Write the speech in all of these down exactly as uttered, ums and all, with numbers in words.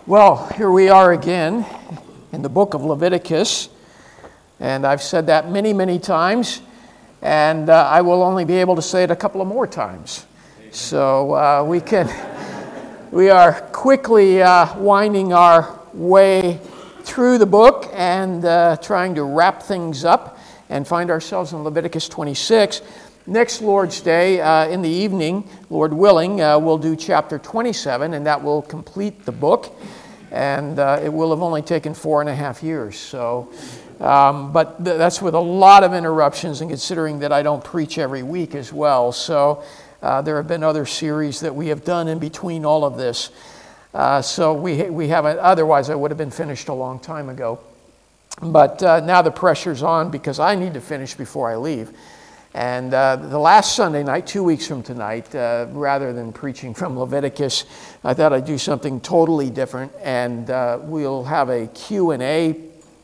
Well, here we are again in the book of Leviticus, and I've said that many, many times, and uh, I will only be able to say it a couple of more times. So uh, we can, we are quickly uh, winding our way through the book and uh, trying to wrap things up and find ourselves in Leviticus twenty-six. Next Lord's Day, uh, in the evening, Lord willing, uh, we'll do chapter twenty-seven, and that will complete the book. And uh, it will have only taken four and a half years. So, um, but th- that's with a lot of interruptions, and considering that I don't preach every week as well. So uh, there have been other series that we have done in between all of this. Uh, so we we haven't. Otherwise, I would have been finished a long time ago. But uh, now the pressure's on because I need to finish before I leave. And uh, the last Sunday night, two weeks from tonight, uh, rather than preaching from Leviticus, I thought I'd do something totally different, and uh, we'll have a Q and A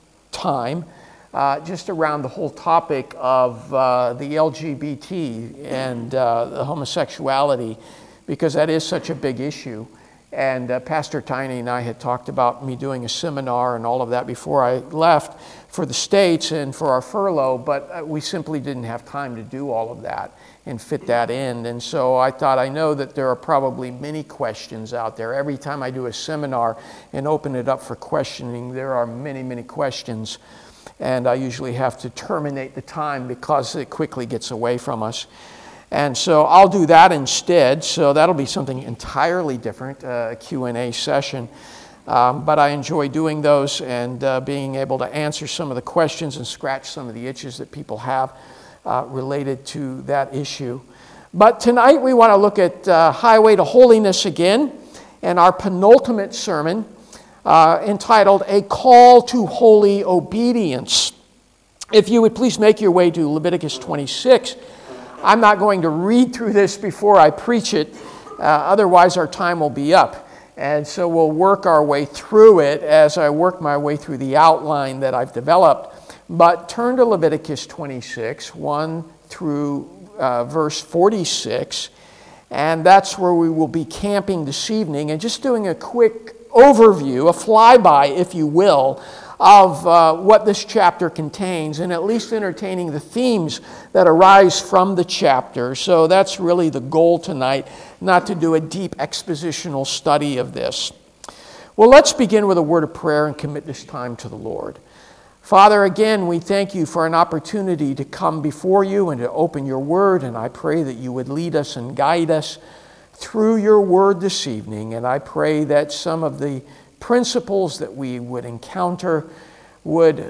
time uh, just around the whole topic of uh, the L G B T and uh, the homosexuality, because that is such a big issue. And uh, Pastor Tiny and I had talked about me doing a seminar and all of that before I left for the States and for our furlough, but uh, we simply didn't have time to do all of that and fit that in. And so I thought, I know that there are probably many questions out there. Every time I do a seminar and open it up for questioning, there are many, many questions. And I usually have to terminate the time because it quickly gets away from us. And so I'll do that instead. So that'll be something entirely different, uh, a Q and A session. Um, but I enjoy doing those and uh, being able to answer some of the questions and scratch some of the itches that people have uh, related to that issue. But tonight we want to look at uh, Highway to Holiness again, and our penultimate sermon uh, entitled A Call to Holy Obedience. If you would please make your way to Leviticus twenty-six. I'm not going to read through this before I preach it, uh, otherwise our time will be up. And so we'll work our way through it as I work my way through the outline that I've developed. But turn to Leviticus twenty-six, one through uh, verse forty-six, and that's where we will be camping this evening and just doing a quick overview, a flyby, if you will, of uh, what this chapter contains, and at least entertaining the themes that arise from the chapter. So that's really the goal tonight, not to do a deep expositional study of this. Well, let's begin with a word of prayer and commit this time to the Lord. Father, again, we thank you for an opportunity to come before you and to open your word, and I pray that you would lead us and guide us through your word this evening, and I pray that some of the principles that we would encounter would,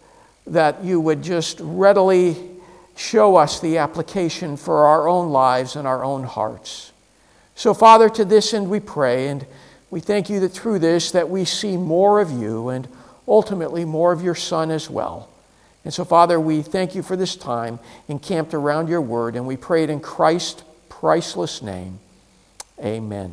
that you would just readily show us the application for our own lives and our own hearts. So, Father, to this end we pray, and we thank you that through this that we see more of you and ultimately more of your Son as well. And so, Father, we thank you for this time encamped around your word, and we pray it in Christ's priceless name. Amen.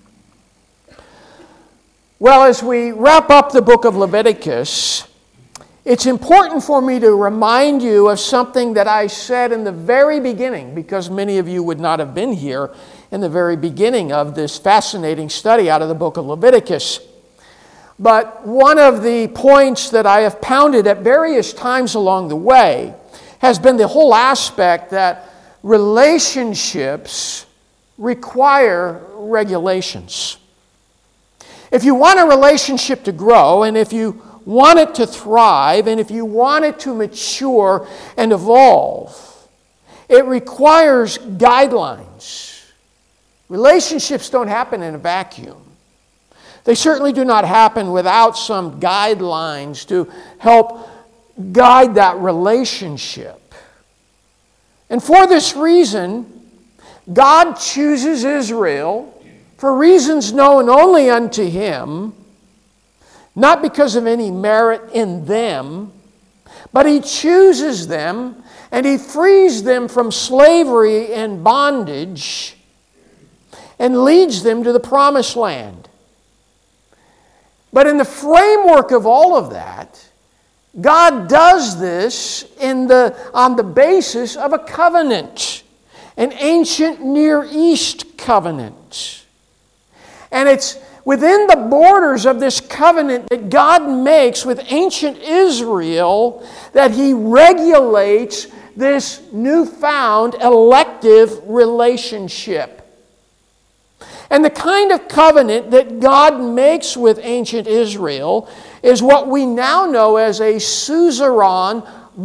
Well, as we wrap up the book of Leviticus, it's important for me to remind you of something that I said in the very beginning, because many of you would not have been here in the very beginning of this fascinating study out of the book of Leviticus. But one of the points that I have pounded at various times along the way has been the whole aspect that relationships require regulations. If you want a relationship to grow, and if you want it to thrive, and if you want it to mature and evolve, it requires guidelines. Relationships don't happen in a vacuum. They certainly do not happen without some guidelines to help guide that relationship. And for this reason, God chooses Israel for reasons known only unto him, not because of any merit in them, but he chooses them and he frees them from slavery and bondage and leads them to the promised land. But in the framework of all of that, God does this in the, on the basis of a covenant, an ancient Near East covenant. And it's within the borders of this covenant that God makes with ancient Israel that He regulates this newfound elective relationship. And the kind of covenant that God makes with ancient Israel is what we now know as a suzerain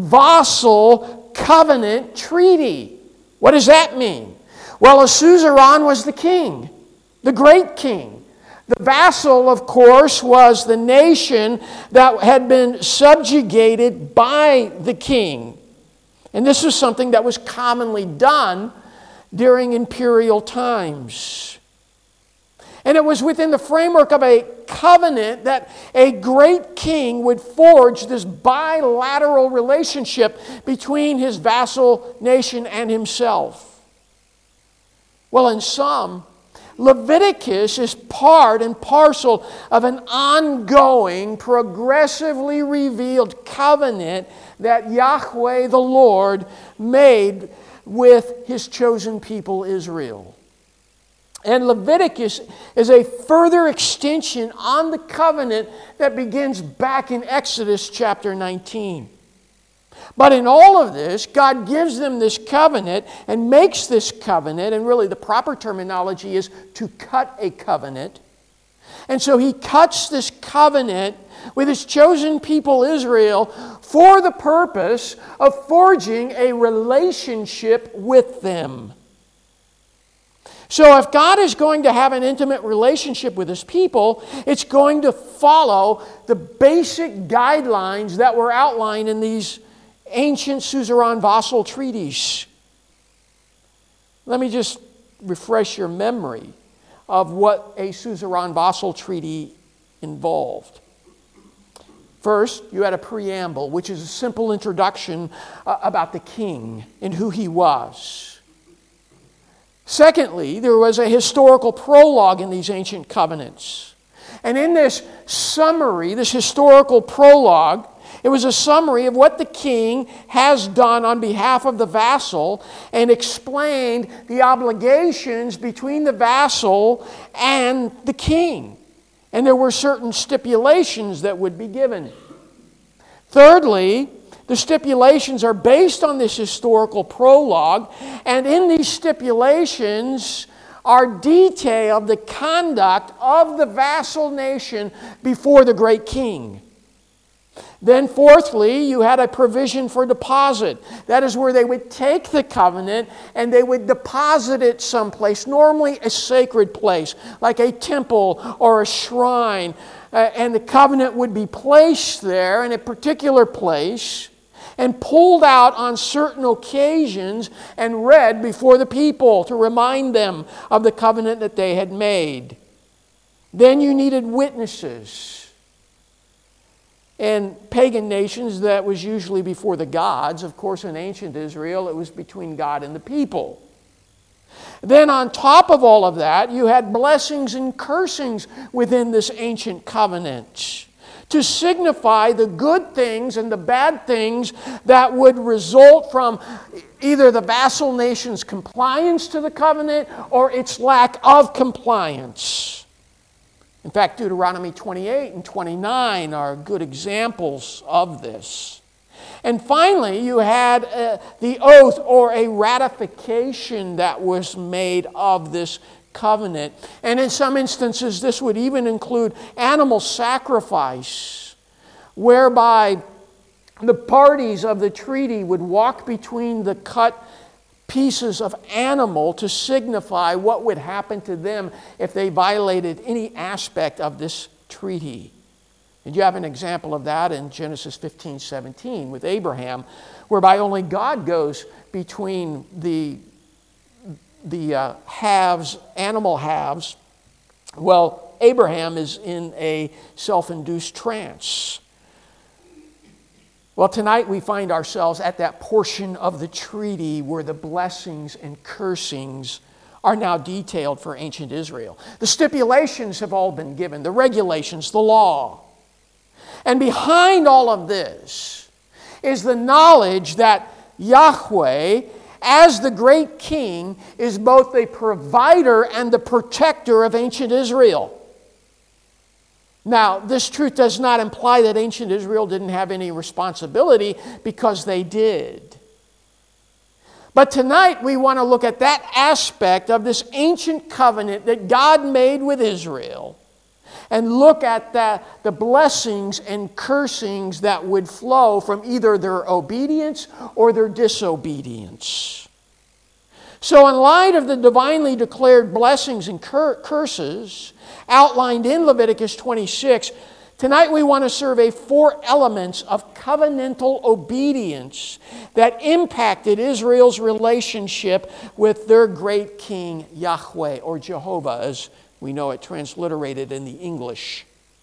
vassal covenant treaty. What does that mean? Well, a suzerain was the king, the great king. The vassal, of course, was the nation that had been subjugated by the king. And this was something that was commonly done during imperial times. And it was within the framework of a covenant that a great king would forge this bilateral relationship between his vassal nation and himself. Well, in sum, Leviticus is part and parcel of an ongoing, progressively revealed covenant that Yahweh the Lord made with His chosen people Israel. And Leviticus is a further extension on the covenant that begins back in Exodus chapter nineteen. But in all of this, God gives them this covenant and makes this covenant, and really the proper terminology is to cut a covenant. And so He cuts this covenant with His chosen people Israel for the purpose of forging a relationship with them. So if God is going to have an intimate relationship with His people, it's going to follow the basic guidelines that were outlined in these ancient suzerain vassal treaties. Let me just refresh your memory of what a suzerain vassal treaty involved. First, you had a preamble, which is a simple introduction uh, about the king and who he was. Secondly, there was a historical prologue in these ancient covenants. And in this summary, this historical prologue, it was a summary of what the king has done on behalf of the vassal and explained the obligations between the vassal and the king. And there were certain stipulations that would be given. Thirdly, the stipulations are based on this historical prologue, and in these stipulations are detailed the conduct of the vassal nation before the great king. Then fourthly, you had a provision for deposit. That is where they would take the covenant and they would deposit it someplace, normally a sacred place, like a temple or a shrine. Uh, and the covenant would be placed there in a particular place and pulled out on certain occasions and read before the people to remind them of the covenant that they had made. Then you needed witnesses. In pagan nations, that was usually before the gods. Of course, in ancient Israel, it was between God and the people. Then on top of all of that, you had blessings and cursings within this ancient covenant to signify the good things and the bad things that would result from either the vassal nation's compliance to the covenant or its lack of compliance. In fact, Deuteronomy twenty-eight and twenty-nine are good examples of this. And finally, you had uh, the oath or a ratification that was made of this covenant. And in some instances, this would even include animal sacrifice, whereby the parties of the treaty would walk between the cut pieces of animal to signify what would happen to them if they violated any aspect of this treaty. And you have an example of that in Genesis fifteen seventeen with Abraham, whereby only God goes between the, the uh, halves, animal halves. Well, Abraham is in a self-induced trance. Well, tonight we find ourselves at that portion of the treaty where the blessings and cursings are now detailed for ancient Israel. The stipulations have all been given, the regulations, the law. And behind all of this is the knowledge that Yahweh, as the great king, is both the provider and the protector of ancient Israel. Now, this truth does not imply that ancient Israel didn't have any responsibility, because they did. But tonight we want to look at that aspect of this ancient covenant that God made with Israel, and look at the, the blessings and cursings that would flow from either their obedience or their disobedience. So in light of the divinely declared blessings and cur- curses outlined in Leviticus twenty-six, tonight we want to survey four elements of covenantal obedience that impacted Israel's relationship with their great king Yahweh, or Jehovah, as we know it transliterated in the English.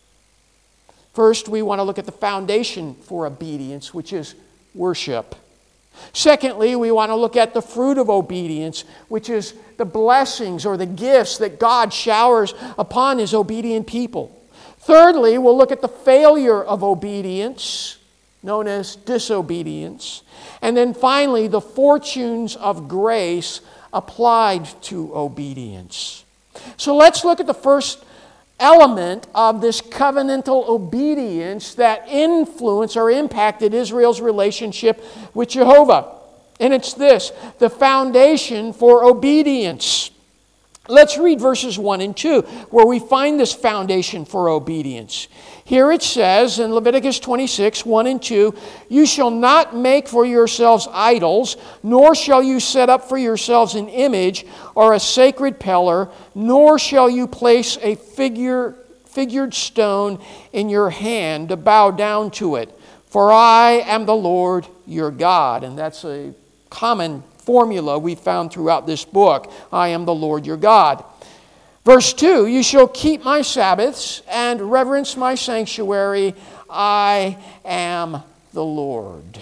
First, we want to look at the foundation for obedience, which is worship. Secondly, we want to look at the fruit of obedience, which is the blessings or the gifts that God showers upon His obedient people. Thirdly, we'll look at the failure of obedience, known as disobedience. And then finally, the fortunes of grace applied to obedience. So let's look at the first element of this covenantal obedience that influenced or impacted Israel's relationship with Jehovah. And it's this: the foundation for obedience. Let's read verses one and two, where we find this foundation for obedience. Here it says in Leviticus twenty-six, one and two, "You shall not make for yourselves idols, nor shall you set up for yourselves an image or a sacred pillar, nor shall you place a figure, figured stone in your hand to bow down to it. For I am the Lord your God." And that's a common formula we found throughout this book. I am the Lord your God. Verse two, "You shall keep my Sabbaths and reverence my sanctuary. I am the Lord."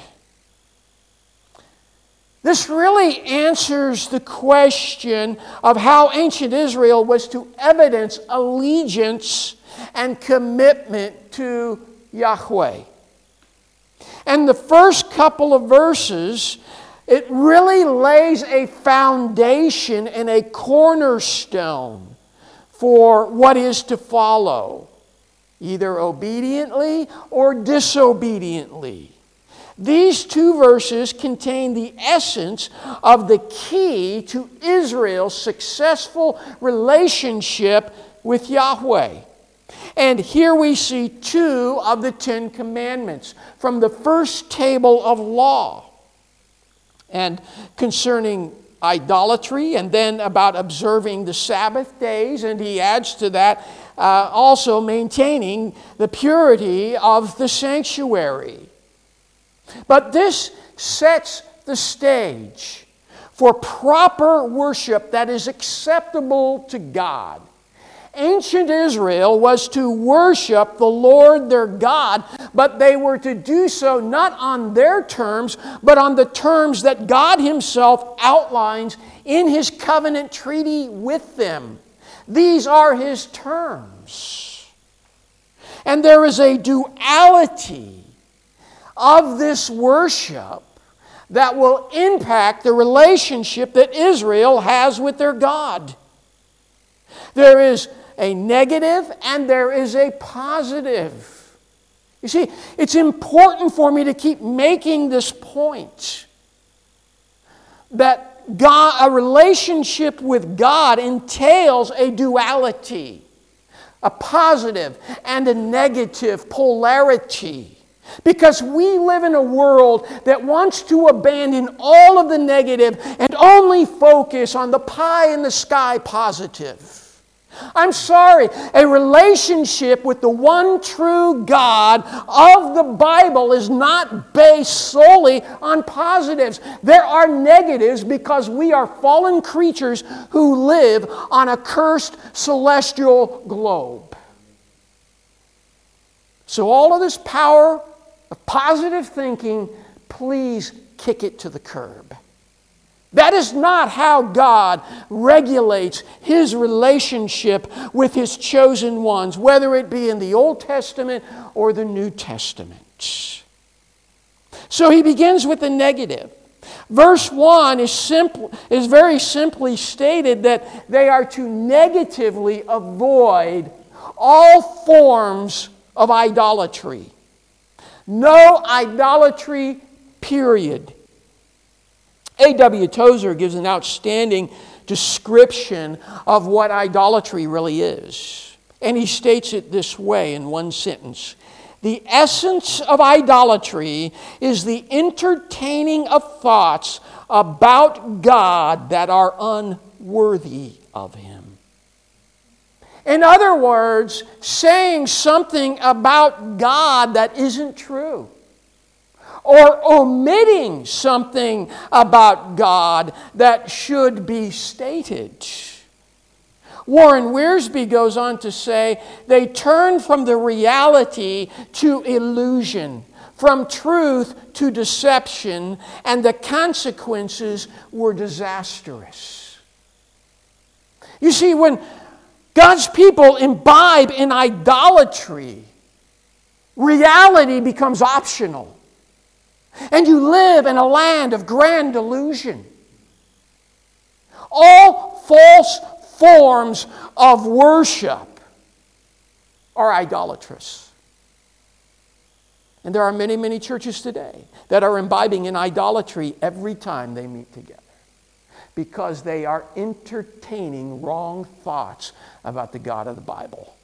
This really answers the question of how ancient Israel was to evidence allegiance and commitment to Yahweh. And the first couple of verses, it really lays a foundation and a cornerstone for what is to follow, either obediently or disobediently. These two verses contain the essence of the key to Israel's successful relationship with Yahweh. And here we see two of the Ten Commandments from the first table of law, and concerning idolatry, and then about observing the Sabbath days, and he adds to that uh, also maintaining the purity of the sanctuary. But this sets the stage for proper worship that is acceptable to God. Ancient Israel was to worship the Lord their God, but they were to do so not on their terms, but on the terms that God Himself outlines in His covenant treaty with them. These are His terms. And there is a duality of this worship that will impact the relationship that Israel has with their God. There is a negative and there is a positive. You see, it's important for me to keep making this point that God, a relationship with God entails a duality, a positive and a negative polarity. Because we live in a world that wants to abandon all of the negative and only focus on the pie in the sky positive. I'm sorry, a relationship with the one true God of the Bible is not based solely on positives. There are negatives because we are fallen creatures who live on a cursed celestial globe. So all of this power of positive thinking, please kick it to the curb. That is not how God regulates His relationship with His chosen ones, whether it be in the Old Testament or the New Testament. So He begins with the negative. Verse one is simple, is very simply stated that they are to negatively avoid all forms of idolatry. No idolatry, period. A W Tozer gives an outstanding description of what idolatry really is. And he states it this way in one sentence. The essence of idolatry is the entertaining of thoughts about God that are unworthy of Him. In other words, saying something about God that isn't true, or omitting something about God that should be stated. Warren Wiersbe goes on to say, they turn from the reality to illusion, from truth to deception, and the consequences were disastrous. You see, when God's people imbibe in idolatry, reality becomes optional. And you live in a land of grand illusion. All false forms of worship are idolatrous. And there are many, many churches today that are imbibing in idolatry every time they meet together, because they are entertaining wrong thoughts about the God of the Bible.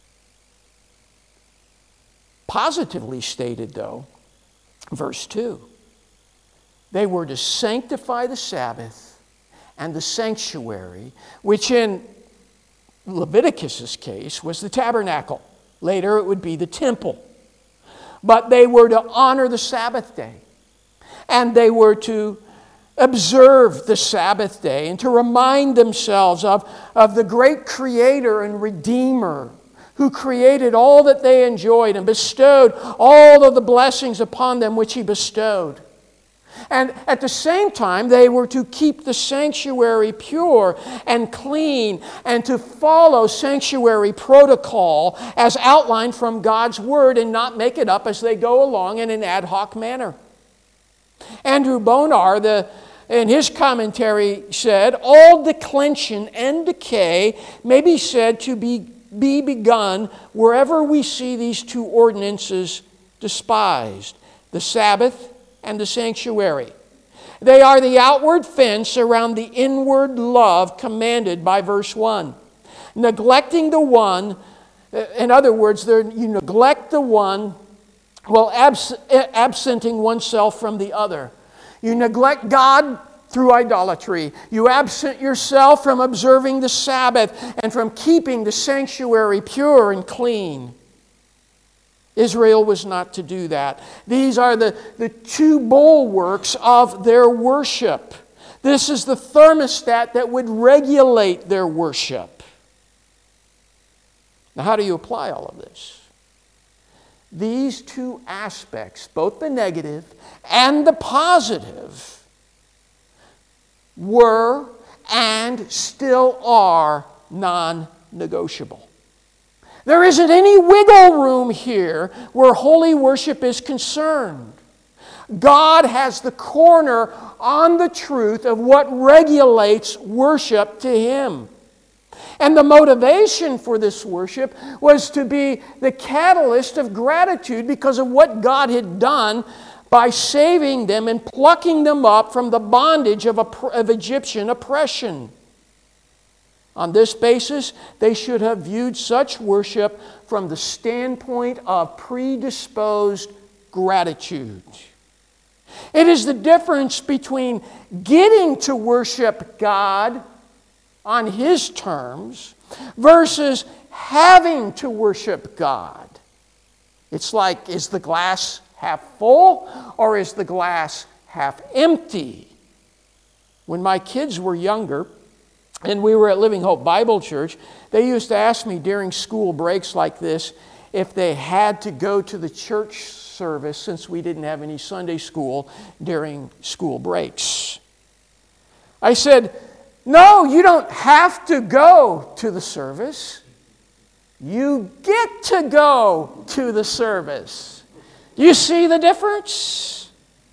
Positively stated, though, verse two, they were to sanctify the Sabbath and the sanctuary, which in Leviticus's case was the tabernacle. Later it would be the temple. But they were to honor the Sabbath day. And they were to observe the Sabbath day and to remind themselves of, of the great Creator and Redeemer who created all that they enjoyed and bestowed all of the blessings upon them which He bestowed. And at the same time, they were to keep the sanctuary pure and clean and to follow sanctuary protocol as outlined from God's Word and not make it up as they go along in an ad hoc manner. Andrew Bonar, the, in his commentary, said, all declension and decay may be said to be be begun wherever we see these two ordinances despised, the Sabbath and the sanctuary. They are the outward fence around the inward love commanded by verse one. Neglecting the one, in other words, you neglect the one while abs- absenting oneself from the other. You neglect God through idolatry. You absent yourself from observing the Sabbath and from keeping the sanctuary pure and clean. Israel was not to do that. These are the, the two bulwarks of their worship. This is the thermostat that would regulate their worship. Now, how do you apply all of this? These two aspects, both the negative and the positive, were and still are non-negotiable. There isn't any wiggle room here where holy worship is concerned. God has the corner on the truth of what regulates worship to Him. And the motivation for this worship was to be the catalyst of gratitude because of what God had done by saving them and plucking them up from the bondage of, of Egyptian oppression. On this basis, they should have viewed such worship from the standpoint of predisposed gratitude. It is the difference between getting to worship God on His terms versus having to worship God. It's like, is the glass half full or is the glass half empty? When my kids were younger and we were at Living Hope Bible Church, they used to ask me during school breaks like this if they had to go to the church service since we didn't have any Sunday school during school breaks. I said, no, you don't have to go to the service. You get to go to the service. You see the difference?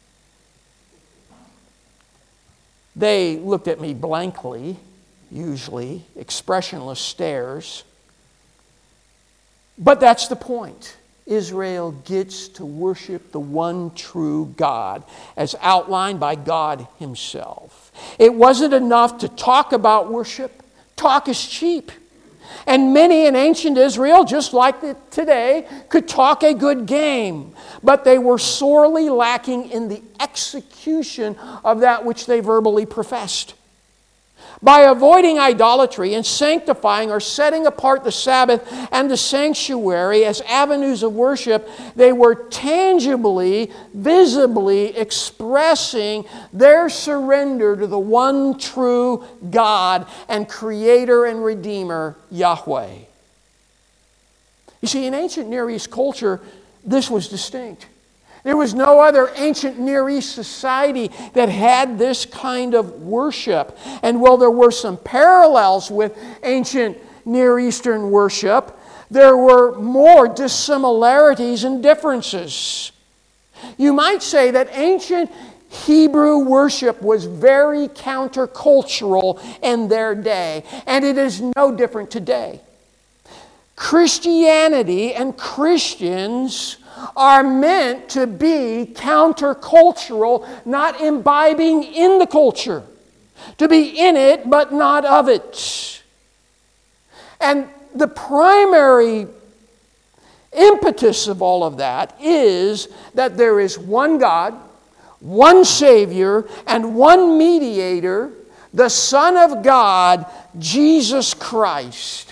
They looked at me blankly, usually, expressionless stares. But that's the point. Israel gets to worship the one true God as outlined by God Himself. It wasn't enough to talk about worship. Talk is cheap. And many in ancient Israel, just like today, could talk a good game. But they were sorely lacking in the execution of that which they verbally professed. By avoiding idolatry and sanctifying or setting apart the Sabbath and the sanctuary as avenues of worship, they were tangibly, visibly expressing their surrender to the one true God and Creator and Redeemer, Yahweh. You see, in ancient Near East culture, this was distinct. There was no other ancient Near East society that had this kind of worship. And while there were some parallels with ancient Near Eastern worship, there were more dissimilarities and differences. You might say that ancient Hebrew worship was very countercultural in their day, and it is no different today. Christianity and Christians are meant to be countercultural, not imbibing in the culture. To be in it, but not of it. And the primary impetus of all of that is that there is one God, one Savior, and one mediator, the Son of God, Jesus Christ.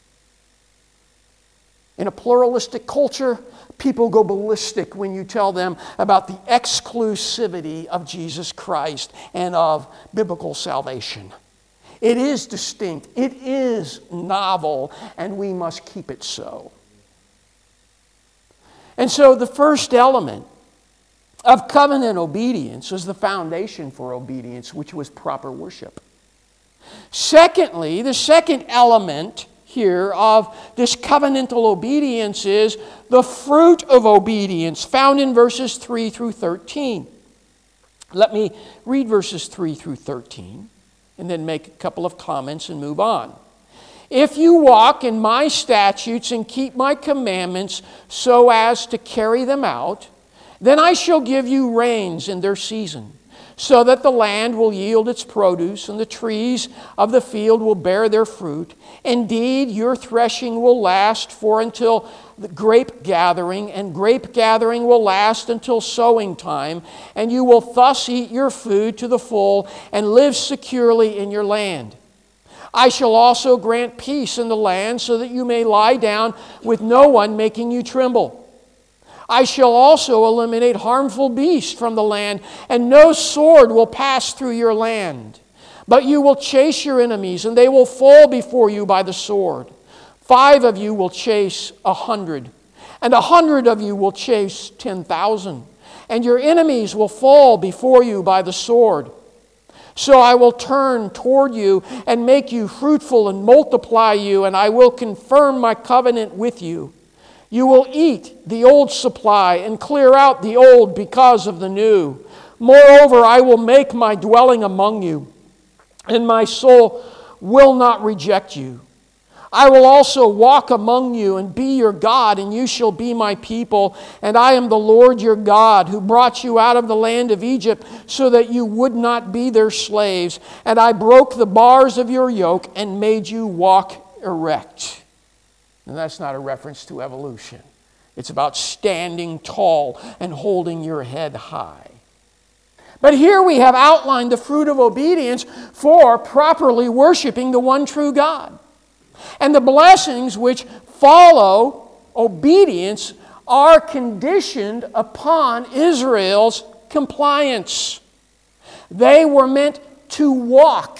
In a pluralistic culture, people go ballistic when you tell them about the exclusivity of Jesus Christ and of biblical salvation. It is distinct, it is novel, and we must keep it so. And so the first element of covenant obedience is the foundation for obedience, which was proper worship. Secondly, the second element here of this covenantal obedience is the fruit of obedience, found in verses three through thirteen. Let me read verses three through thirteen and then make a couple of comments and move on. If you walk in my statutes and keep my commandments so as to carry them out, then I shall give you rains in their season, so that the land will yield its produce, and the trees of the field will bear their fruit. Indeed, your threshing will last for until the grape gathering, and grape gathering will last until sowing time, and you will thus eat your food to the full and live securely in your land. I shall also grant peace in the land, so that you may lie down with no one making you tremble. I shall also eliminate harmful beasts from the land, and no sword will pass through your land. But you will chase your enemies, and they will fall before you by the sword. Five of you will chase a hundred, and a hundred of you will chase ten thousand. And your enemies will fall before you by the sword. So I will turn toward you and make you fruitful and multiply you, and I will confirm my covenant with you. You will eat the old supply and clear out the old because of the new. Moreover, I will make my dwelling among you, and my soul will not reject you. I will also walk among you and be your God, and you shall be my people. And I am the Lord your God, who brought you out of the land of Egypt so that you would not be their slaves. And I broke the bars of your yoke and made you walk erect. And that's not a reference to evolution. It's about standing tall and holding your head high. But here we have outlined the fruit of obedience for properly worshiping the one true God. And the blessings which follow obedience are conditioned upon Israel's compliance. They were meant to walk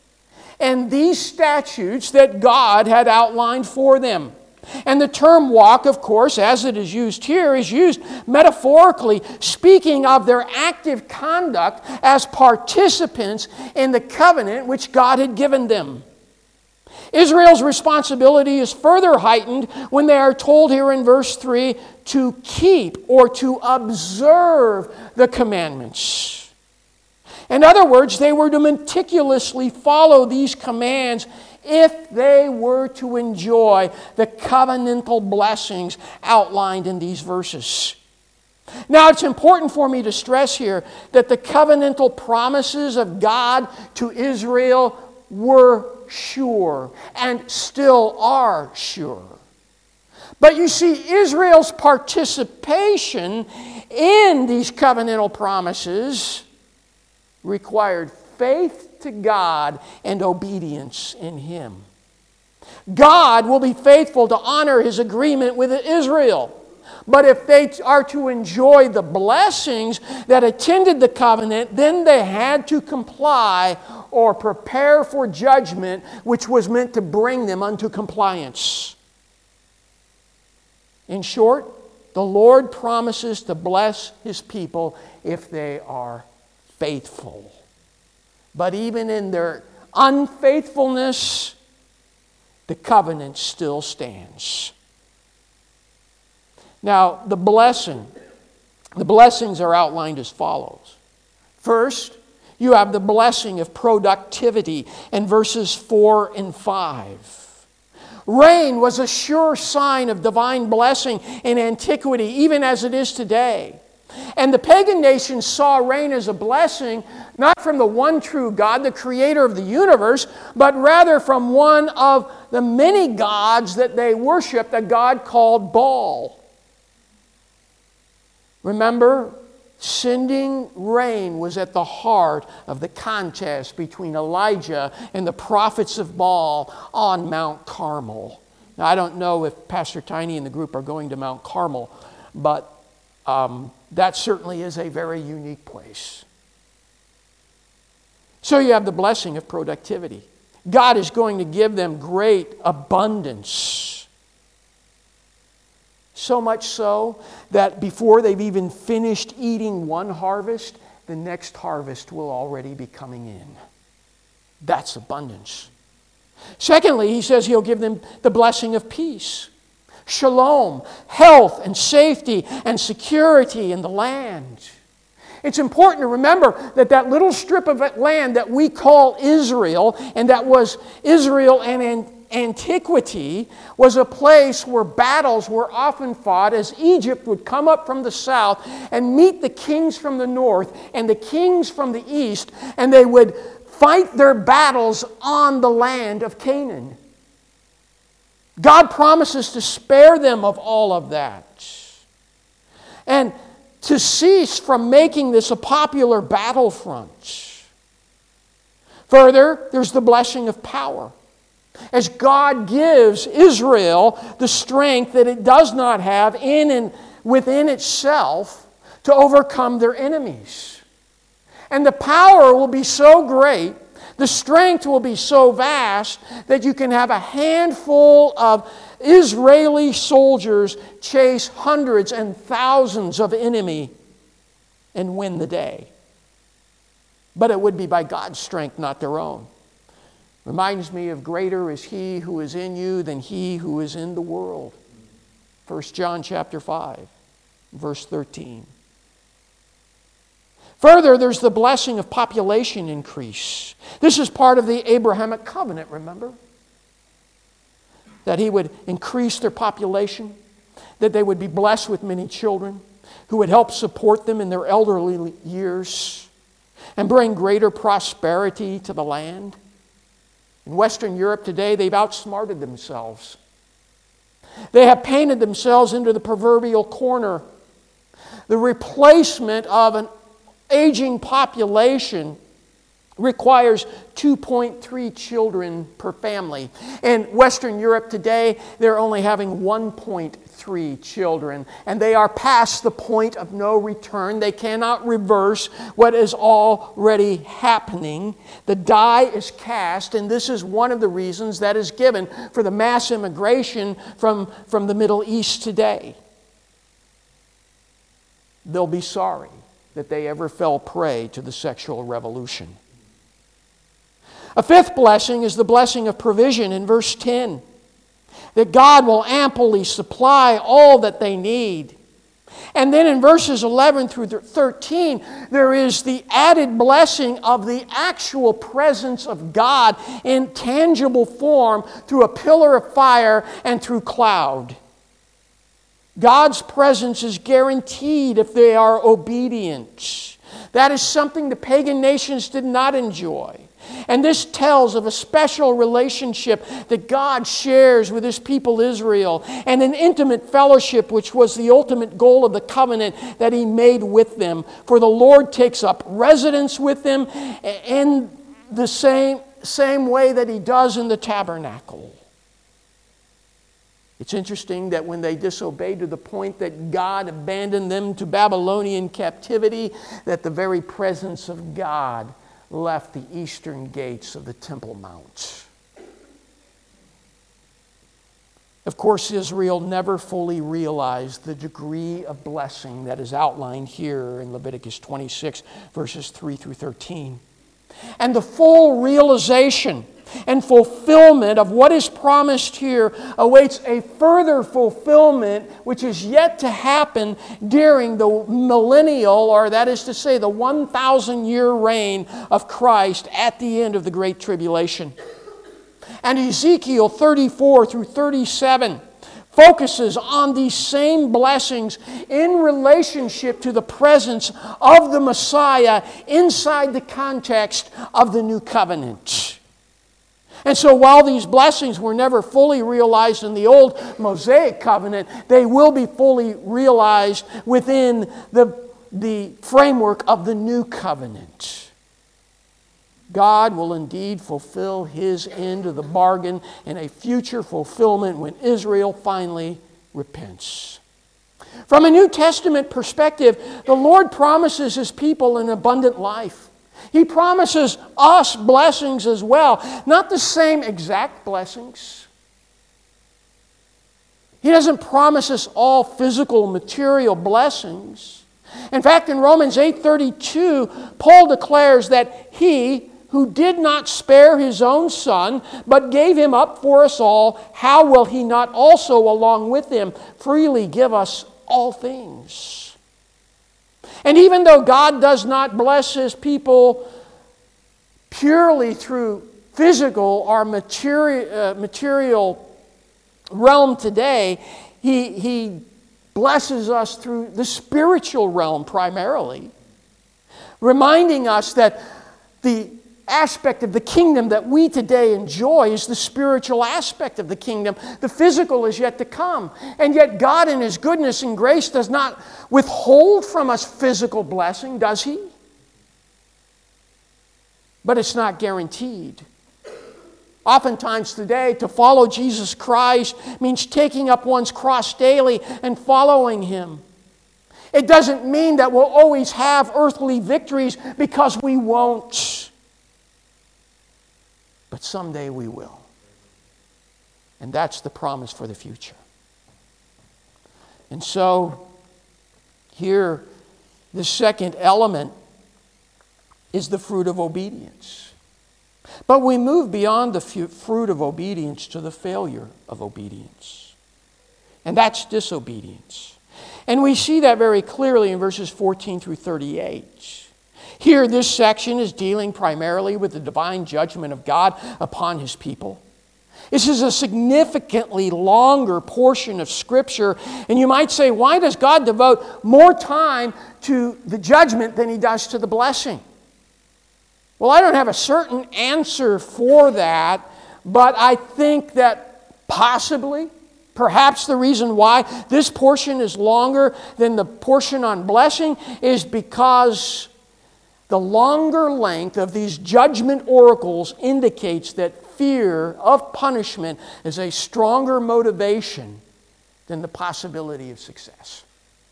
in these statutes that God had outlined for them. And the term walk, of course, as it is used here, is used metaphorically, speaking of their active conduct as participants in the covenant which God had given them. Israel's responsibility is further heightened when they are told here in verse three to keep or to observe the commandments. In other words, they were to meticulously follow these commands if they were to enjoy the covenantal blessings outlined in these verses. Now, it's important for me to stress here that the covenantal promises of God to Israel were sure and still are sure. But you see, Israel's participation in these covenantal promises required faith to God and obedience in Him. God will be faithful to honor His agreement with Israel. But if they are to enjoy the blessings that attended the covenant, then they had to comply or prepare for judgment, which was meant to bring them unto compliance. In short, the Lord promises to bless His people if they are faithful. But even in their unfaithfulness, the covenant still stands. Now, the blessing, the blessings are outlined as follows. First, you have the blessing of productivity in verses four and five. Rain was a sure sign of divine blessing in antiquity, even as it is today. And the pagan nations saw rain as a blessing, not from the one true God, the creator of the universe, but rather from one of the many gods that they worshiped, a god called Baal. Remember, sending rain was at the heart of the contest between Elijah and the prophets of Baal on Mount Carmel. Now, I don't know if Pastor Tiny and the group are going to Mount Carmel, but um, that certainly is a very unique place. So you have the blessing of productivity. God is going to give them great abundance. So much so that before they've even finished eating one harvest, the next harvest will already be coming in. That's abundance. Secondly, he says he'll give them the blessing of peace. Shalom, health and safety and security in the land. It's important to remember that that little strip of land that we call Israel, and that was Israel and antiquity, was a place where battles were often fought as Egypt would come up from the south and meet the kings from the north and the kings from the east, and they would fight their battles on the land of Canaan. God promises to spare them of all of that and to cease from making this a popular battlefront. Further, there's the blessing of power. As God gives Israel the strength that it does not have in and within itself to overcome their enemies. And the power will be so great, the strength will be so vast, that you can have a handful of Israeli soldiers chase hundreds and thousands of enemy and win the day. But it would be by God's strength, not their own. Reminds me of greater is He who is in you than he who is in the world. First John chapter five, verse thirteen. Further, there's the blessing of population increase. This is part of the Abrahamic covenant, remember? That He would increase their population, that they would be blessed with many children, who would help support them in their elderly years, and bring greater prosperity to the land. In Western Europe today, they've outsmarted themselves. They have painted themselves into the proverbial corner. The replacement of an aging population requires two point three children per family. In Western Europe today, they're only having one point three children, and they are past the point of no return. They cannot reverse what is already happening. The die is cast, and this is one of the reasons that is given for the mass immigration from, from the Middle East today. They'll be sorry that they ever fell prey to the sexual revolution. A fifth blessing is the blessing of provision in verse ten. That God will amply supply all that they need. And then in verses eleven through thirteen, there is the added blessing of the actual presence of God in tangible form through a pillar of fire and through cloud. God's presence is guaranteed if they are obedient. That is something the pagan nations did not enjoy. And this tells of a special relationship that God shares with His people Israel, and an intimate fellowship which was the ultimate goal of the covenant that He made with them. For the Lord takes up residence with them in the same, same way that He does in the tabernacle. It's interesting that when they disobeyed to the point that God abandoned them to Babylonian captivity, that the very presence of God left the eastern gates of the Temple Mount. Of course, Israel never fully realized the degree of blessing that is outlined here in Leviticus twenty-six, verses three through thirteen. And the full realization and fulfillment of what is promised here awaits a further fulfillment which is yet to happen during the millennial, or that is to say the one thousand year reign of Christ at the end of the Great Tribulation. And Ezekiel thirty-four through thirty-seven focuses on these same blessings in relationship to the presence of the Messiah inside the context of the New Covenant. And so while these blessings were never fully realized in the old Mosaic covenant, they will be fully realized within the, the framework of the new covenant. God will indeed fulfill His end of the bargain in a future fulfillment when Israel finally repents. From a New Testament perspective, the Lord promises His people an abundant life. He promises us blessings as well. Not the same exact blessings. He doesn't promise us all physical, material blessings. In fact, in Romans eight thirty-two, Paul declares that He who did not spare His own Son, but gave Him up for us all, how will He not also, along with Him, freely give us all things? And even though God does not bless His people purely through physical or material, uh, material realm today, he, he blesses us through the spiritual realm primarily, reminding us that the aspect of the kingdom that we today enjoy is the spiritual aspect of the kingdom. The physical is yet to come. And yet God in His goodness and grace does not withhold from us physical blessing, does He? But it's not guaranteed. Oftentimes today, to follow Jesus Christ means taking up one's cross daily and following Him. It doesn't mean that we'll always have earthly victories, because we won't. But someday we will. And that's the promise for the future. And so, here, the second element is the fruit of obedience. But we move beyond the fruit of obedience to the failure of obedience. And that's disobedience. And we see that very clearly in verses fourteen through thirty-eight. Here, this section is dealing primarily with the divine judgment of God upon His people. This is a significantly longer portion of Scripture, and you might say, why does God devote more time to the judgment than He does to the blessing? Well, I don't have a certain answer for that, but I think that possibly, perhaps the reason why this portion is longer than the portion on blessing is because the longer length of these judgment oracles indicates that fear of punishment is a stronger motivation than the possibility of success.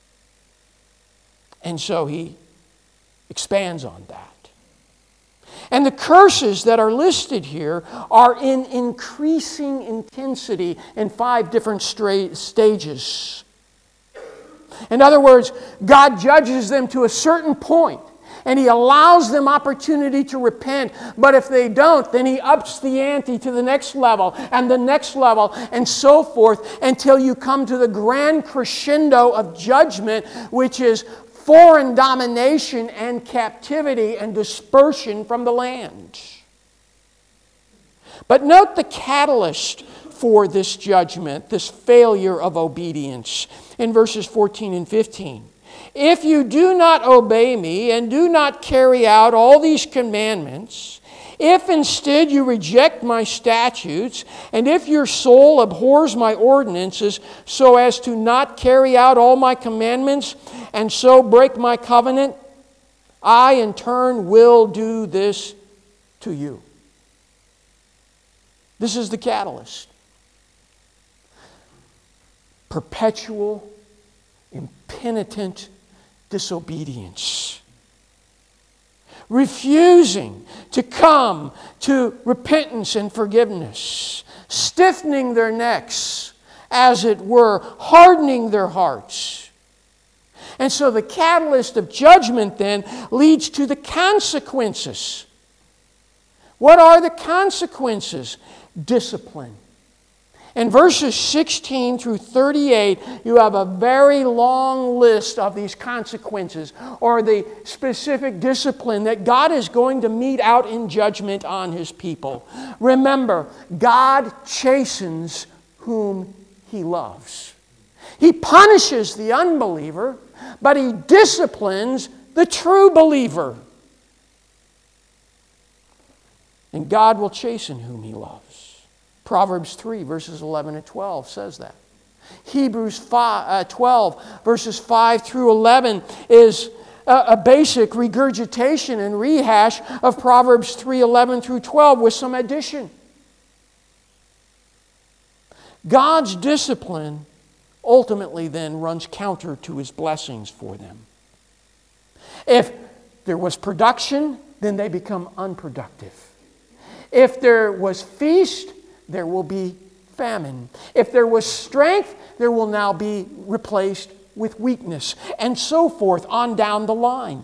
And so he expands on that. And the curses that are listed here are in increasing intensity in five different stra- stages. In other words, God judges them to a certain point. And He allows them opportunity to repent. But if they don't, then He ups the ante to the next level and the next level and so forth until you come to the grand crescendo of judgment, which is foreign domination and captivity and dispersion from the land. But note the catalyst for this judgment, this failure of obedience, in verses fourteen and fifteen. If you do not obey me and do not carry out all these commandments, if instead you reject my statutes, and if your soul abhors my ordinances so as to not carry out all my commandments and so break my covenant, I in turn will do this to you. This is the catalyst. Perpetual, impenitent disobedience. Refusing to come to repentance and forgiveness. Stiffening their necks, as it were, hardening their hearts. And so the catalyst of judgment then leads to the consequences. What are the consequences? Discipline. In verses sixteen through thirty-eight, you have a very long list of these consequences or the specific discipline that God is going to mete out in judgment on His people. Remember, God chastens whom He loves. He punishes the unbeliever, but He disciplines the true believer. And God will chasten whom He loves. Proverbs three, verses eleven and twelve says that. Hebrews five, uh, twelve, verses five through eleven is a, a basic regurgitation and rehash of Proverbs three, eleven through twelve with some addition. God's discipline ultimately then runs counter to His blessings for them. If there was production, then they become unproductive. If there was feast, there will be famine. If there was strength, there will now be replaced with weakness, and so forth on down the line.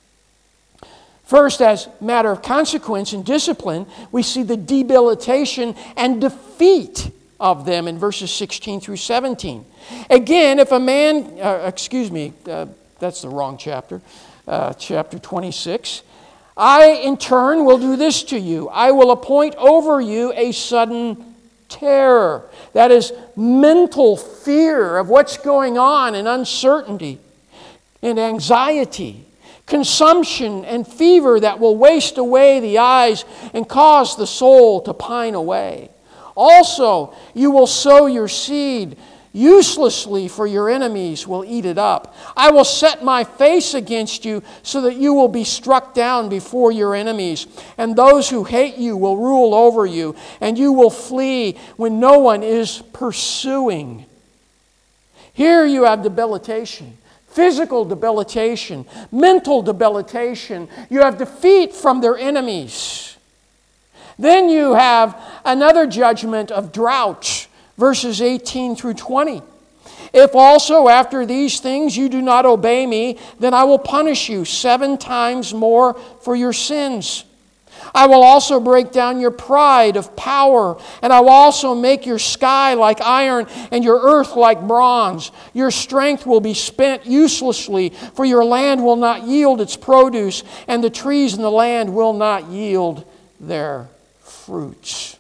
First, as matter of consequence and discipline, we see the debilitation and defeat of them in verses sixteen through seventeen. Again, if a man, uh, excuse me, uh, that's the wrong chapter, uh, chapter twenty-six. I, in turn, will do this to you. I will appoint over you a sudden terror. That is mental fear of what's going on and uncertainty and anxiety. Consumption and fever that will waste away the eyes and cause the soul to pine away. Also, you will sow your seed uselessly, for your enemies will eat it up. I will set my face against you so that you will be struck down before your enemies, and those who hate you will rule over you, and you will flee when no one is pursuing. Here you have debilitation, physical debilitation, mental debilitation. You have defeat from their enemies. Then you have another judgment of drought. Verses eighteen through twenty. If also after these things you do not obey me, then I will punish you seven times more for your sins. I will also break down your pride of power, and I will also make your sky like iron and your earth like bronze. Your strength will be spent uselessly, for your land will not yield its produce, and the trees in the land will not yield their fruits.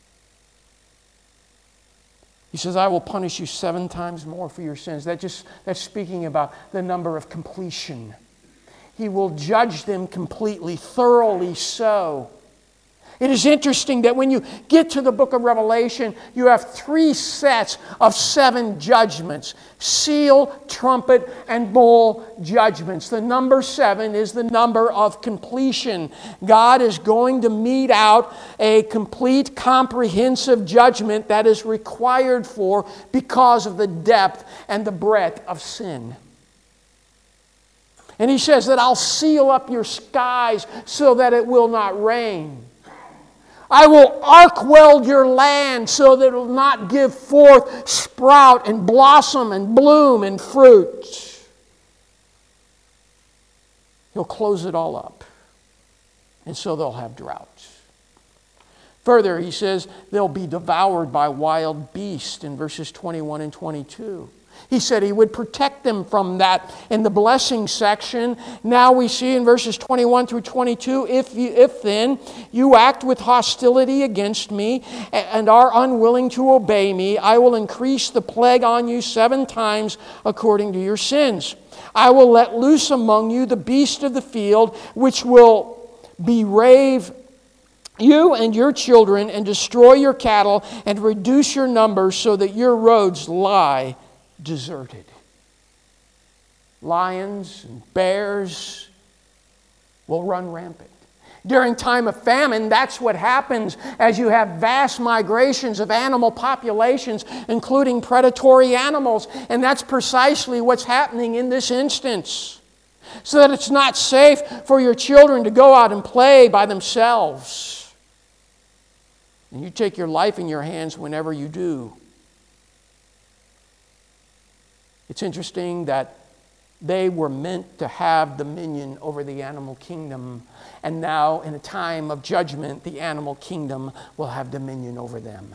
He says, I will punish you seven times more for your sins. That just, that's speaking about the number of completion. He will judge them completely, thoroughly so. It is interesting that when you get to the book of Revelation, you have three sets of seven judgments. Seal, trumpet, and bowl judgments. The number seven is the number of completion. God is going to mete out a complete, comprehensive judgment that is required for because of the depth and the breadth of sin. And He says that I'll seal up your skies so that it will not rain. I will arc weld your land so that it will not give forth sprout and blossom and bloom and fruit. He'll close it all up. And so they'll have droughts. Further, he says they'll be devoured by wild beasts in verses twenty-one and twenty-two. He said he would protect them from that in the blessing section. Now we see in verses twenty-one through twenty-two, if, you, if then you act with hostility against me and are unwilling to obey me, I will increase the plague on you seven times according to your sins. I will let loose among you the beast of the field, which will berave you and your children and destroy your cattle and reduce your numbers so that your roads lie deserted. Lions and bears will run rampant. During time of famine, that's what happens as you have vast migrations of animal populations, including predatory animals. And that's precisely what's happening in this instance. So that it's not safe for your children to go out and play by themselves. And you take your life in your hands whenever you do. It's interesting that they were meant to have dominion over the animal kingdom. And now, in a time of judgment, the animal kingdom will have dominion over them.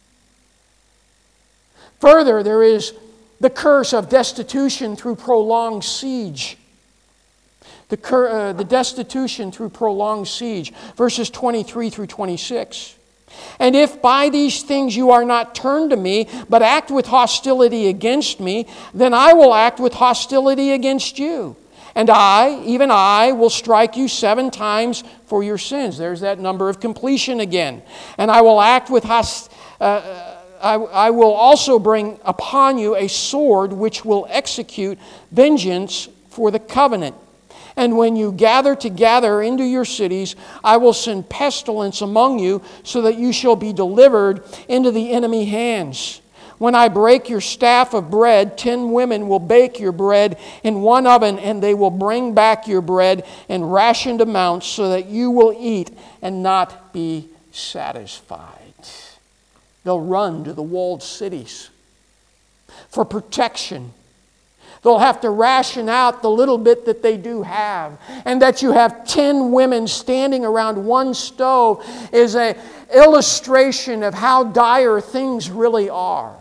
Further, there is the curse of destitution through prolonged siege. The, cur- uh, the destitution through prolonged siege. Verses twenty-three through twenty-six. And if by these things you are not turned to me, but act with hostility against me, then I will act with hostility against you. And I, even I, will strike you seven times for your sins. There's that number of completion again. And I will act with host. Uh, I, I will also bring upon you a sword which will execute vengeance for the covenant. And when you gather together into your cities, I will send pestilence among you, so that you shall be delivered into the enemy hands. When I break your staff of bread, ten women will bake your bread in one oven, and they will bring back your bread in rationed amounts, so that you will eat and not be satisfied. They'll run to the walled cities for protection. They'll have to ration out the little bit that they do have. And that you have ten women standing around one stove is an illustration of how dire things really are.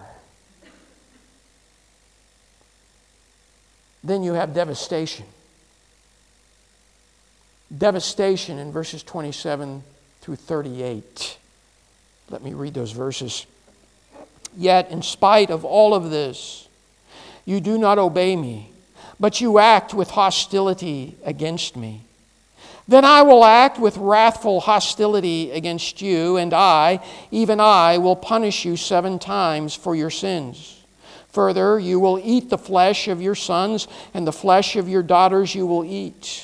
Then you have devastation. Devastation in verses twenty-seven through thirty-eight. Let me read those verses. Yet, in spite of all of this, you do not obey me, but you act with hostility against me. Then I will act with wrathful hostility against you, and I, even I, will punish you seven times for your sins. Further, you will eat the flesh of your sons, and the flesh of your daughters you will eat.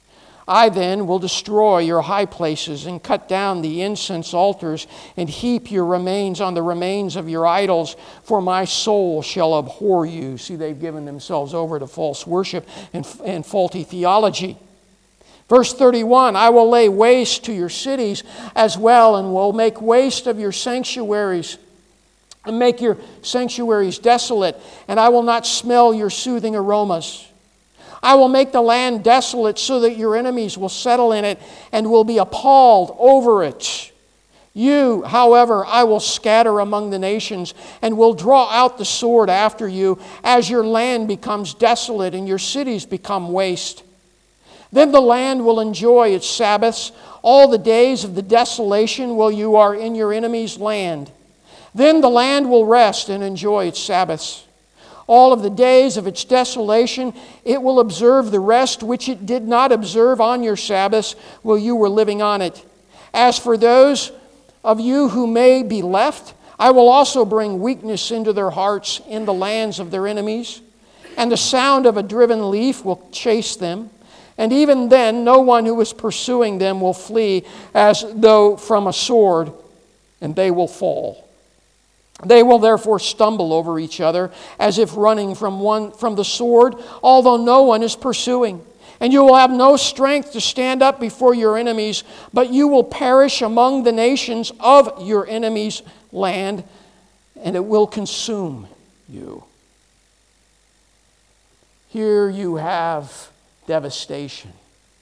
I then will destroy your high places and cut down the incense altars and heap your remains on the remains of your idols, for my soul shall abhor you. See, they've given themselves over to false worship and, and faulty theology. Verse thirty-one, I will lay waste to your cities as well, and will make waste of your sanctuaries, and make your sanctuaries desolate, and I will not smell your soothing aromas. I will make the land desolate so that your enemies will settle in it and will be appalled over it. You, however, I will scatter among the nations and will draw out the sword after you as your land becomes desolate and your cities become waste. Then the land will enjoy its Sabbaths all the days of the desolation while you are in your enemy's land. Then the land will rest and enjoy its Sabbaths. All of the days of its desolation, it will observe the rest which it did not observe on your Sabbaths while you were living on it. As for those of you who may be left, I will also bring weakness into their hearts in the lands of their enemies, and the sound of a driven leaf will chase them. And even then, no one who is pursuing them will flee as though from a sword, and they will fall. They will therefore stumble over each other as if running from one from the sword, although no one is pursuing. And you will have no strength to stand up before your enemies, but you will perish among the nations of your enemies' land, and it will consume you. Here you have devastation.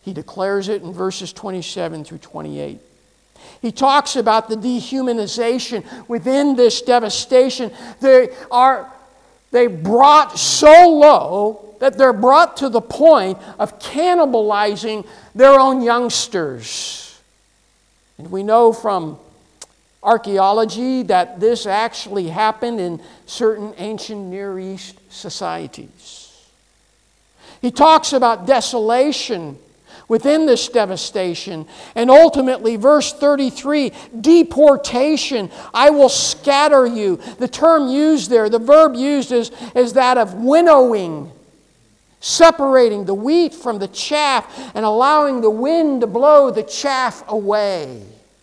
He declares it in verses twenty-seven through twenty-eight. He talks about the dehumanization within this devastation. They are they brought so low that they're brought to the point of cannibalizing their own youngsters. And we know from archaeology that this actually happened in certain ancient Near East societies. He talks about desolation within this devastation. And ultimately, verse thirty-three, deportation. I will scatter you. The term used there, the verb used is, is that of winnowing. Separating the wheat from the chaff and allowing the wind to blow the chaff away.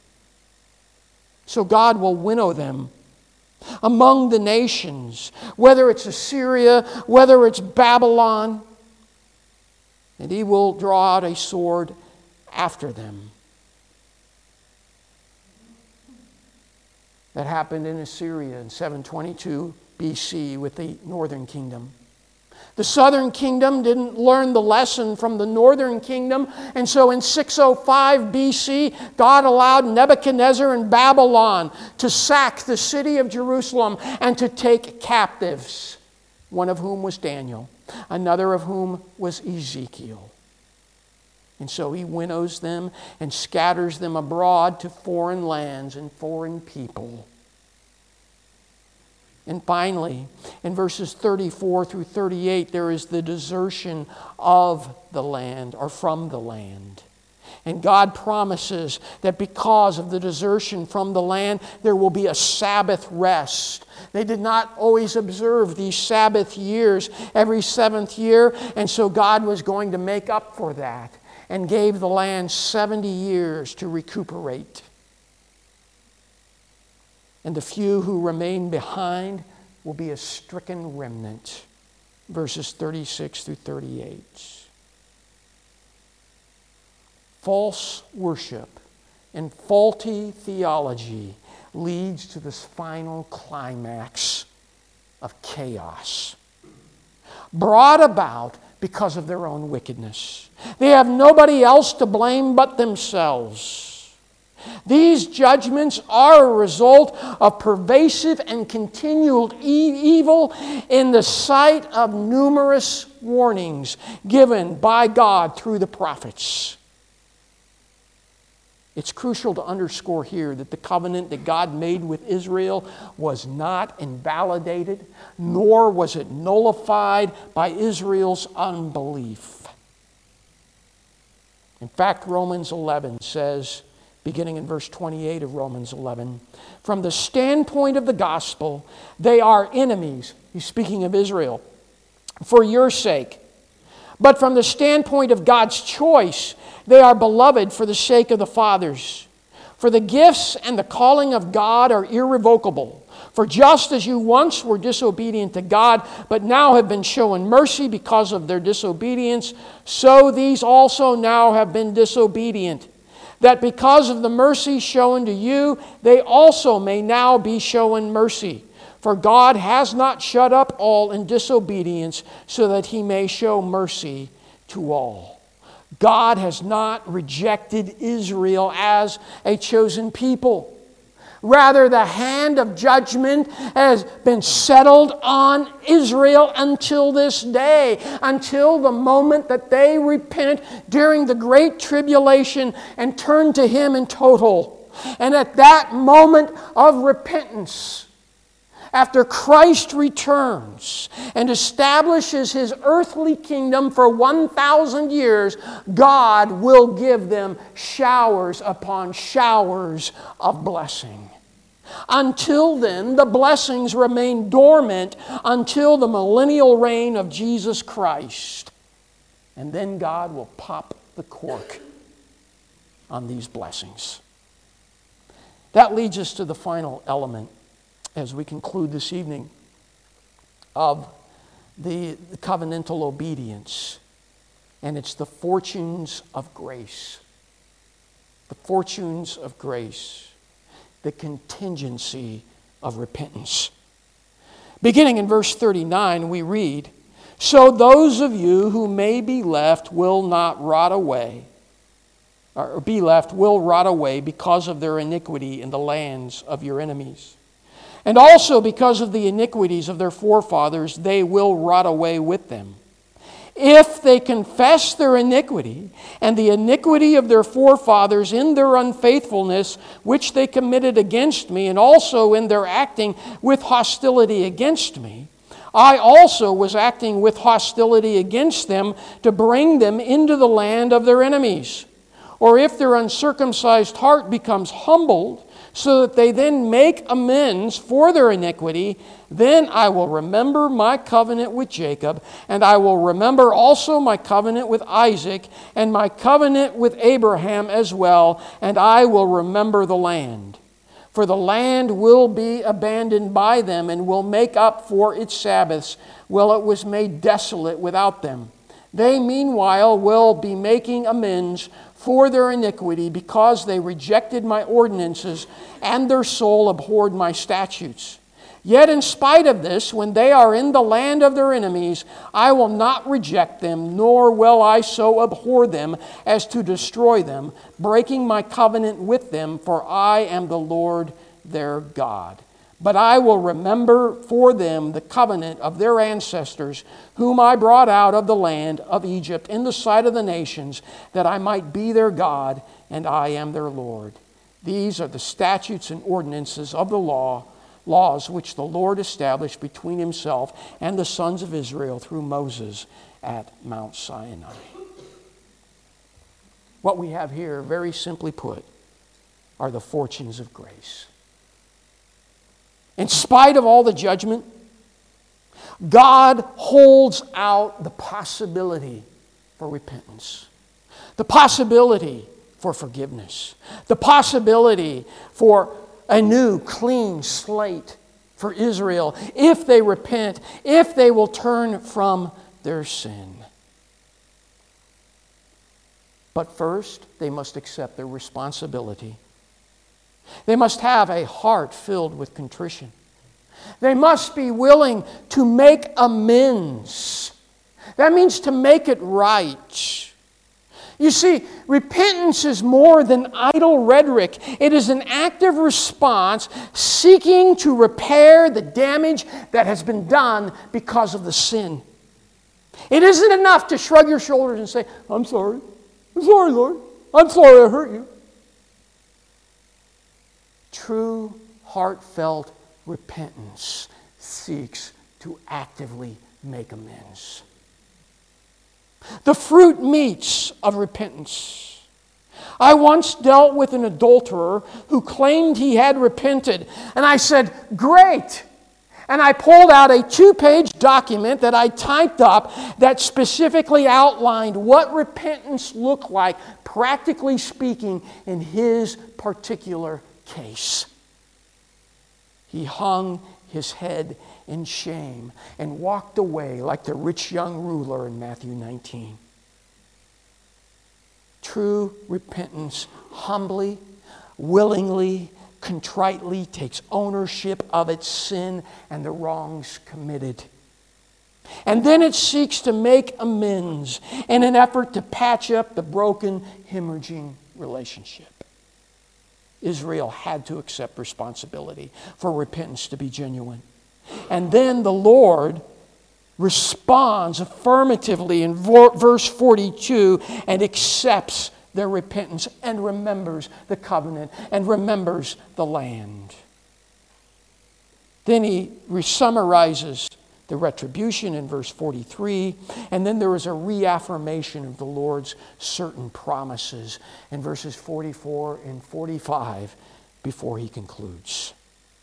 So God will winnow them among the nations, whether it's Assyria, whether it's Babylon. And He will draw out a sword after them. That happened in Assyria in seven twenty-two B C with the northern kingdom. The southern kingdom didn't learn the lesson from the northern kingdom, and so in six oh five B C, God allowed Nebuchadnezzar and Babylon to sack the city of Jerusalem and to take captives, one of whom was Daniel, another of whom was Ezekiel. And so He winnows them and scatters them abroad to foreign lands and foreign people. And finally, in verses thirty-four through thirty-eight, there is the desertion of the land, or from the land. And God promises that because of the desertion from the land, there will be a Sabbath rest. They did not always observe these Sabbath years every seventh year, and so God was going to make up for that and gave the land seventy years to recuperate. And the few who remain behind will be a stricken remnant. Verses thirty-six through thirty-eight. False worship and faulty theology leads to this final climax of chaos, brought about because of their own wickedness. They have nobody else to blame but themselves. These judgments are a result of pervasive and continual e- evil in the sight of numerous warnings given by God through the prophets. It's crucial to underscore here that the covenant that God made with Israel was not invalidated, nor was it nullified by Israel's unbelief. In fact, Romans eleven says, beginning in verse twenty-eight of Romans eleven, from the standpoint of the gospel, they are enemies. He's speaking of Israel. For your sake. But from the standpoint of God's choice, they are beloved for the sake of the fathers. For the gifts and the calling of God are irrevocable. For just as you once were disobedient to God, but now have been shown mercy because of their disobedience, so these also now have been disobedient, that because of the mercy shown to you, they also may now be shown mercy. For God has not shut up all in disobedience, so that He may show mercy to all. God has not rejected Israel as a chosen people. Rather, the hand of judgment has been settled on Israel until this day, until the moment that they repent during the great tribulation and turn to Him in total. And at that moment of repentance, after Christ returns and establishes His earthly kingdom for one thousand years, God will give them showers upon showers of blessing. Until then, the blessings remain dormant until the millennial reign of Jesus Christ. And then God will pop the cork on these blessings. That leads us to the final element as we conclude this evening of the covenantal obedience. And it's the fortunes of grace. The fortunes of grace. The contingency of repentance. Beginning in verse thirty-nine, we read, so those of you who may be left will not rot away, or be left, will rot away because of their iniquity in the lands of your enemies. And also because of the iniquities of their forefathers, they will rot away with them. If they confess their iniquity and the iniquity of their forefathers in their unfaithfulness, which they committed against me, and also in their acting with hostility against me, I also was acting with hostility against them to bring them into the land of their enemies. Or if their uncircumcised heart becomes humbled, so that they then make amends for their iniquity, then I will remember my covenant with Jacob, and I will remember also my covenant with Isaac, and my covenant with Abraham as well, and I will remember the land. For the land will be abandoned by them, and will make up for its Sabbaths, while it was made desolate without them. They meanwhile will be making amends for their iniquity, because they rejected my ordinances, and their soul abhorred my statutes. Yet in spite of this, when they are in the land of their enemies, I will not reject them, nor will I so abhor them as to destroy them, breaking my covenant with them, for I am the Lord their God. But I will remember for them the covenant of their ancestors, whom I brought out of the land of Egypt in the sight of the nations, that I might be their God, and I am their Lord. These are the statutes and ordinances of the law, laws which the Lord established between himself and the sons of Israel through Moses at Mount Sinai. What we have here, very simply put, are the fortunes of grace. In spite of all the judgment, God holds out the possibility for repentance, the possibility for forgiveness, the possibility for a new, clean slate for Israel if they repent, if they will turn from their sin. But first, they must accept their responsibility. They must have a heart filled with contrition. They must be willing to make amends. That means to make it right. You see, repentance is more than idle rhetoric. It is an active response seeking to repair the damage that has been done because of the sin. It isn't enough to shrug your shoulders and say, I'm sorry. I'm sorry, Lord. I'm sorry I hurt you. True, heartfelt repentance seeks to actively make amends. The fruit meats of repentance. I once dealt with an adulterer who claimed he had repented, and I said, great! And I pulled out a two-page document that I typed up that specifically outlined what repentance looked like, practically speaking, in his particular case. He hung his head in shame and walked away like the rich young ruler in Matthew nineteen. True repentance humbly, willingly, contritely takes ownership of its sin and the wrongs committed. And then it seeks to make amends in an effort to patch up the broken, hemorrhaging relationship. Israel had to accept responsibility for repentance to be genuine. And then the Lord responds affirmatively in verse forty-two and accepts their repentance and remembers the covenant and remembers the land. Then he summarizes the retribution in verse forty-three, and then there is a reaffirmation of the Lord's certain promises in verses forty-four and forty-five before he concludes.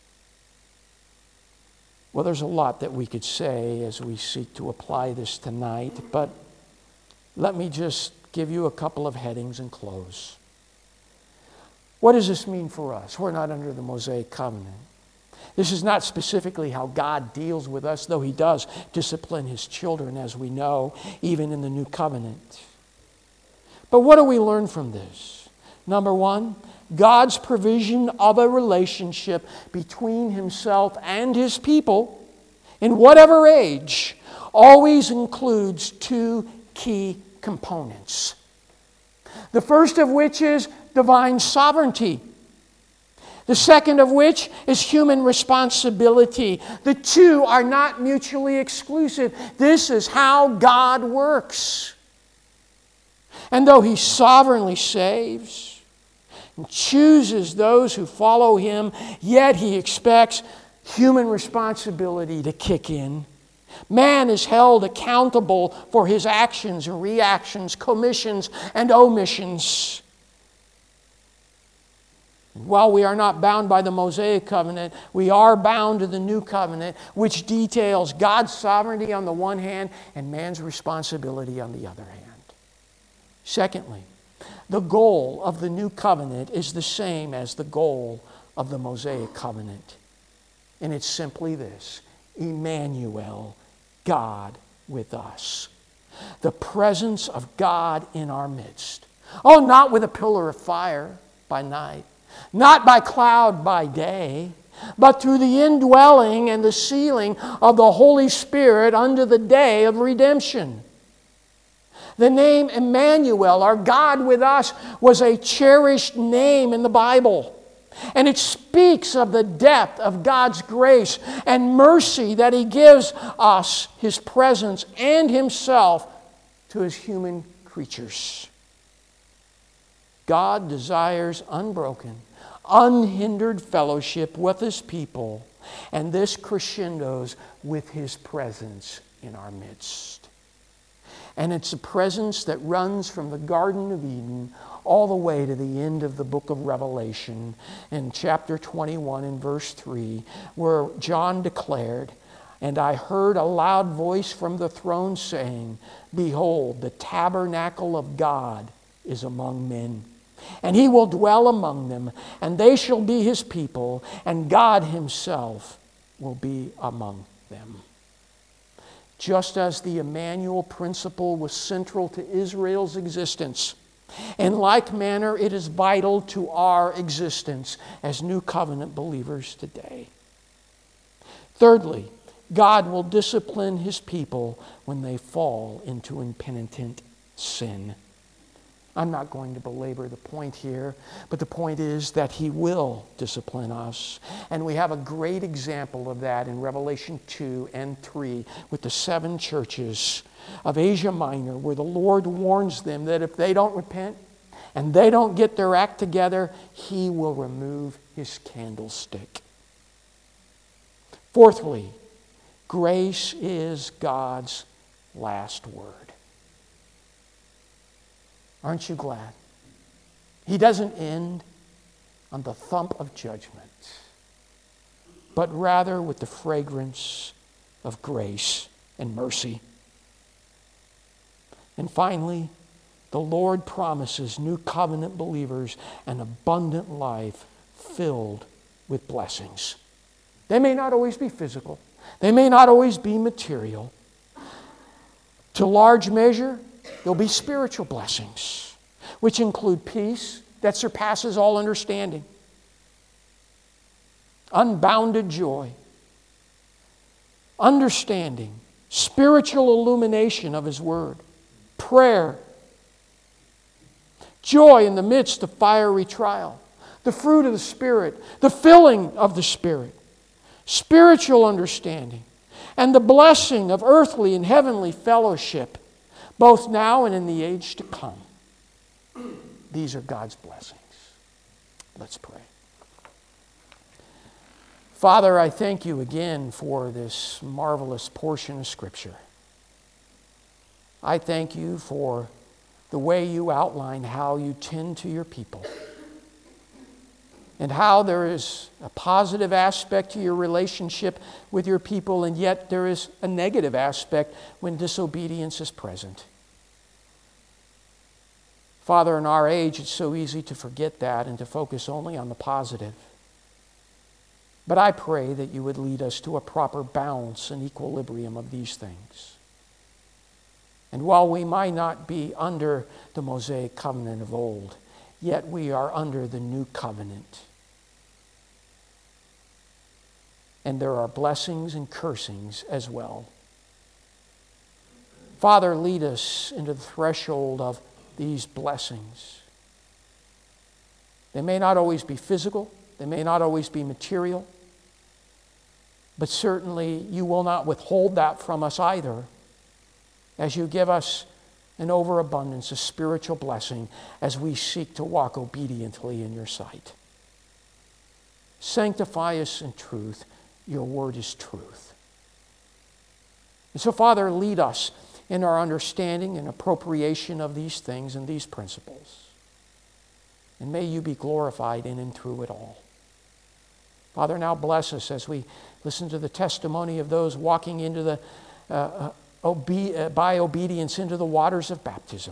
Well, there's a lot that we could say as we seek to apply this tonight, but let me just give you a couple of headings and close. What does this mean for us? We're not under the Mosaic covenant. This is not specifically how God deals with us, though he does discipline his children, as we know, even in the new covenant. But what do we learn from this? Number one, God's provision of a relationship between himself and his people, in whatever age, always includes two key components. The first of which is divine sovereignty. The second of which is human responsibility. The two are not mutually exclusive. This is how God works. And though He sovereignly saves and chooses those who follow Him, yet He expects human responsibility to kick in. Man is held accountable for his actions and reactions, commissions and omissions. While we are not bound by the Mosaic covenant, we are bound to the new covenant, which details God's sovereignty on the one hand and man's responsibility on the other hand. Secondly, the goal of the new covenant is the same as the goal of the Mosaic covenant. And it's simply this: Emmanuel, God with us. The presence of God in our midst. Oh, not with a pillar of fire by night, not by cloud by day, but through the indwelling and the sealing of the Holy Spirit unto the day of redemption. The name Emmanuel, our God with us, was a cherished name in the Bible. And it speaks of the depth of God's grace and mercy that He gives us, His presence and Himself to His human creatures. God desires unbroken, unhindered fellowship with His people, and this crescendos with His presence in our midst. And it's a presence that runs from the Garden of Eden all the way to the end of the book of Revelation in chapter twenty-one and verse three, where John declared, "And I heard a loud voice from the throne saying, Behold, the tabernacle of God is among men. And He will dwell among them, and they shall be His people, and God Himself will be among them." Just as the Emmanuel principle was central to Israel's existence, in like manner it is vital to our existence as New Covenant believers today. Thirdly, God will discipline His people when they fall into impenitent sin. I'm not going to belabor the point here, but the point is that He will discipline us. And we have a great example of that in Revelation two and three with the seven churches of Asia Minor, where the Lord warns them that if they don't repent and they don't get their act together, He will remove His candlestick. Fourthly, grace is God's last word. Aren't you glad? He doesn't end on the thump of judgment, but rather with the fragrance of grace and mercy. And finally, the Lord promises New Covenant believers an abundant life filled with blessings. They may not always be physical. They may not always be material. To large measure, there'll be spiritual blessings, which include peace that surpasses all understanding, unbounded joy, understanding, spiritual illumination of His Word, prayer, joy in the midst of fiery trial, the fruit of the Spirit, the filling of the Spirit, spiritual understanding, and the blessing of earthly and heavenly fellowship, both now and in the age to come. These are God's blessings. Let's pray. Father, I thank You again for this marvelous portion of Scripture. I thank You for the way You outline how You tend to Your people, and how there is a positive aspect to Your relationship with Your people, and yet there is a negative aspect when disobedience is present. Father, in our age, it's so easy to forget that and to focus only on the positive. But I pray that You would lead us to a proper balance and equilibrium of these things. And while we might not be under the Mosaic covenant of old, yet we are under the new covenant. And there are blessings and cursings as well. Father, lead us into the threshold of these blessings. They may not always be physical, they may not always be material, but certainly you will not withhold that from us either, as you give us an overabundance of spiritual blessing as we seek to walk obediently in your sight. Sanctify us in truth. Your word is truth. And so, Father, lead us in our understanding and appropriation of these things and these principles. And may you be glorified in and through it all. Father, now bless us as we listen to the testimony of those walking into the uh, uh, obe- uh, by obedience into the waters of baptism.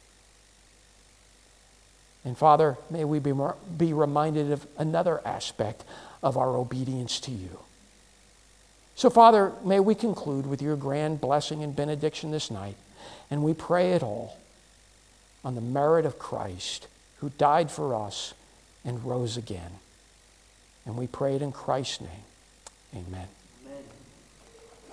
And Father, may we be, more, be reminded of another aspect of our obedience to you. So, Father, may we conclude with your grand blessing and benediction this night, and we pray it all on the merit of Christ, who died for us and rose again. And we pray it in Christ's name. Amen.